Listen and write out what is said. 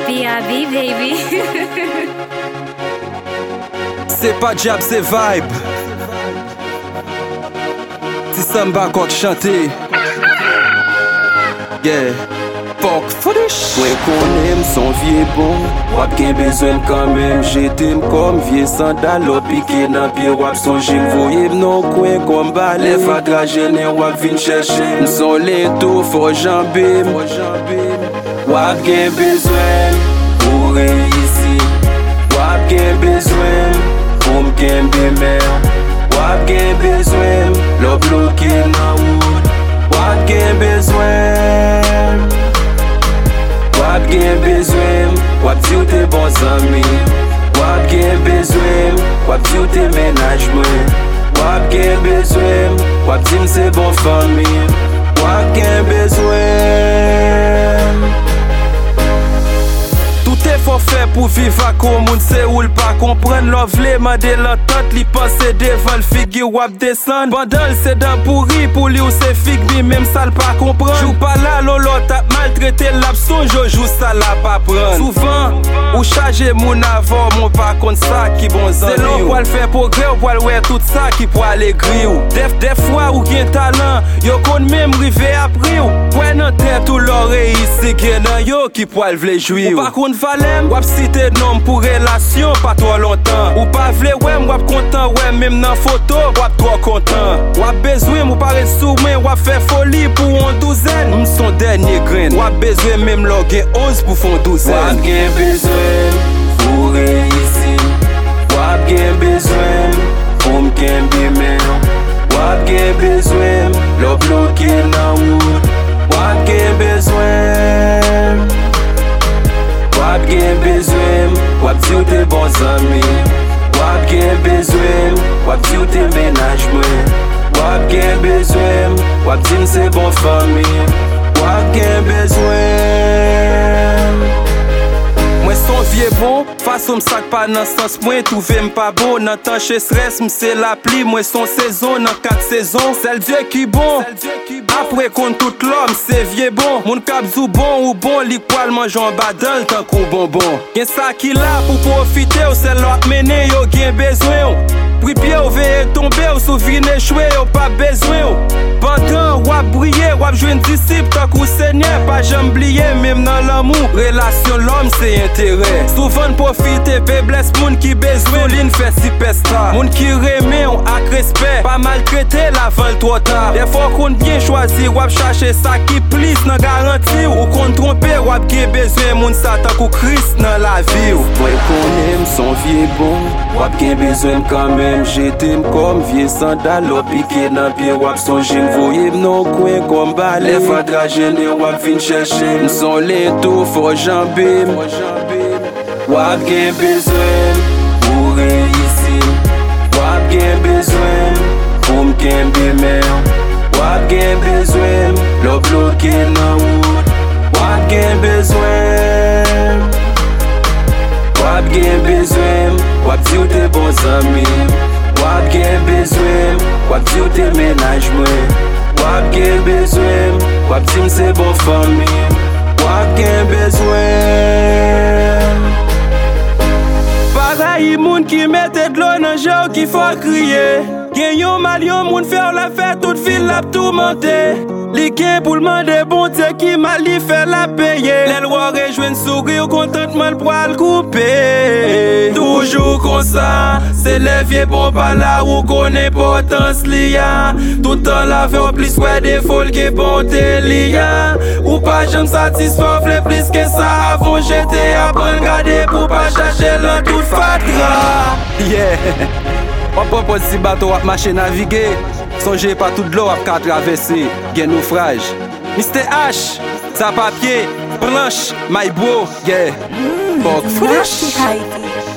B.I.B. baby. C'est pas jab, c'est vibe. Si samba quand chanter. Yeah. Fuck foolish. Mwen konem son vie bon, wap gen bezwen quand même. J'étais comme vie sandal, piqué nan pied wap sonje m'voye m'non coin comme balai. Fatra jene wap vin chercher. M'son lento fò jambe. Wap gen bezwen pou reisi. Wap gen bezwen pou m'kembe mer. Wap gen bezwen lo bloke nan wood. Wap gen bezwen. Wap gen bezwen, wap di ou te bon zami. Wap gen bezwen, wap di ou te menaj mwen. Wap gen bezwen, wap di mse bon fami. Wap gen bezwen. Tout est forfait pour vivre à commun, c'est ou pas comprendre. Love les mande l'entente, li pense devant le figue wap descend. Pendant c'est d'un pourri, pour lui ou c'est figue, ni même ça le pas comprendre. Jou pas là, lolo t'a maltraité l'abson, je joue ça la pas prendre. Souvent, ou charge mon avant, mon pas contre ça qui bon zan. C'est l'on pour le faire progrès, ou pour le ouais tout ça qui pour aller gris ou. Des fois ou gen talent, yo kon même rive après ou. Ouais nan tête ou l'oreille ici, gen nan yo qui pour le vle jouir. Ou pas kon valem, wap cité nom pour relation, pas trop longtemps. Ou pas vle ouais, wap content, ouais même nan photo, wap trop content. Wap besoin, ou paraît sous moi, wap fait folie pour une douzaine. M'son dernier grain, wap besoin même loguer 11 pour fond douzaine. Wap gen bezwen pou reisi. Wap gen bezwen pou m'kembe mer. Wap gen bezwen lo bloke nan wood. Wap gen bezwen. Wap gen bezwen, wap di ou te bon zami. Wap gen bezwen, wap di ou te menaj mwen. Wap gen bezwen, wap di mse bon fami. Wap gen bezwen. Mwen son vie bon, façon m'sak pa nan sens mwen trouve m'pa bon. Nan tan che stress, m'se la pli, mwen son saison nan 4 saisons. C'est le Dieu qui bon, après kon tout l'homme, c'est vieux bon. Moun kap zou bon ou bon, li poil manjon badal tan kou bonbon. Gen sa ki la pou profiter ou c'est l'autre mené yo gen bezwen ou. Pri pied ou veye tombe ou sou vine chwe ou pas besoin ou. Pendant wap briller, wap jwen disciple tan kou seigneur. Pas jam bliye même nan l'amour, relation l'homme c'est intérêt. Souvent profite faiblesse moun qui besoin. Soline fait si pesta. Moun qui remet ou ak respect, pas maltraité la vente trop tard. Des fois qu'on bien choisi, wap chercher ça qui plisse nan garanti ou qu'on trompe wap gen besoin moun sa tan kou Christ nan la vie ou. Mwen konem son vie bon, wap gen bezwen quand même. J'étais comme vieux sandal, piqué nan pied wap sonje m'voye m'non coin comme balai. Fatra jene wap vin chercher. M'son lento fò jambe. Wap gen bezwen pou reisi. Wap gen bezwen pou m'kembe mer. Wap gen bezwen lo bloke nan wood. Wap gen bezwen. Wap gen bezwen, wap di ou te bon zami. Wap gen bezwen, wap di ou te menaj mwen. Wap gen bezwen, wap di mse bon fami. Wap gen bezwen. Pareil moun qui mette de l'eau nan jò qui faut crier. Gen yon mal yon moun faire la fête, toute ville la tout monter. Li gen pou l'mande bon Dieu qui mal li fait la payer. Les lois rejoignent sourire, contentement l'poil coupé. Toujours comme ça, c'est les vieux bon pas là où qu'on importance liya. Tout temps la vie au plus ouais des folles qui bonté liya. Ou pas j'aime satisfaire vle plus que ça. Avant j'étais à prendre garder pour pas chercher l'un tout fatra. Yeah. On propose si bateau wap marcher naviguer. Songez pas tout de l'eau à traverser. Gen naufrage. Mr. H, sa papier, planche, my bro, yeah. Fuck fresh.